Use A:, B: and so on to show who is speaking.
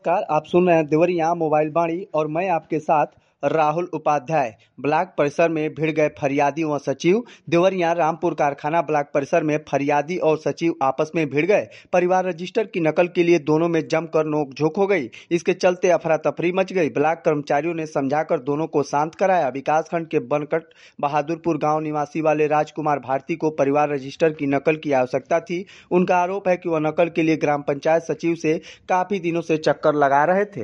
A: नमस्कार, आप सुन रहे हैं देवरिया मोबाइल वाणी और मैं आपके साथ राहुल उपाध्याय। ब्लॉक परिसर में भिड़ गए फरियादी व सचिव। देवरिया रामपुर कारखाना ब्लॉक परिसर में फरियादी और सचिव आपस में भिड़ गए। परिवार रजिस्टर की नकल के लिए दोनों में जमकर नोकझोंक हो गई। इसके चलते अफरा तफरी मच गई। ब्लॉक कर्मचारियों ने समझाकर दोनों को शांत कराया। विकासखंड के बनकट बहादुरपुर गांव निवासी वाले राजकुमार भारती को परिवार रजिस्टर की नकल की आवश्यकता थी। उनका आरोप है कि वह नकल के लिए ग्राम पंचायत सचिव से काफी दिनों से चक्कर लगा रहे थे।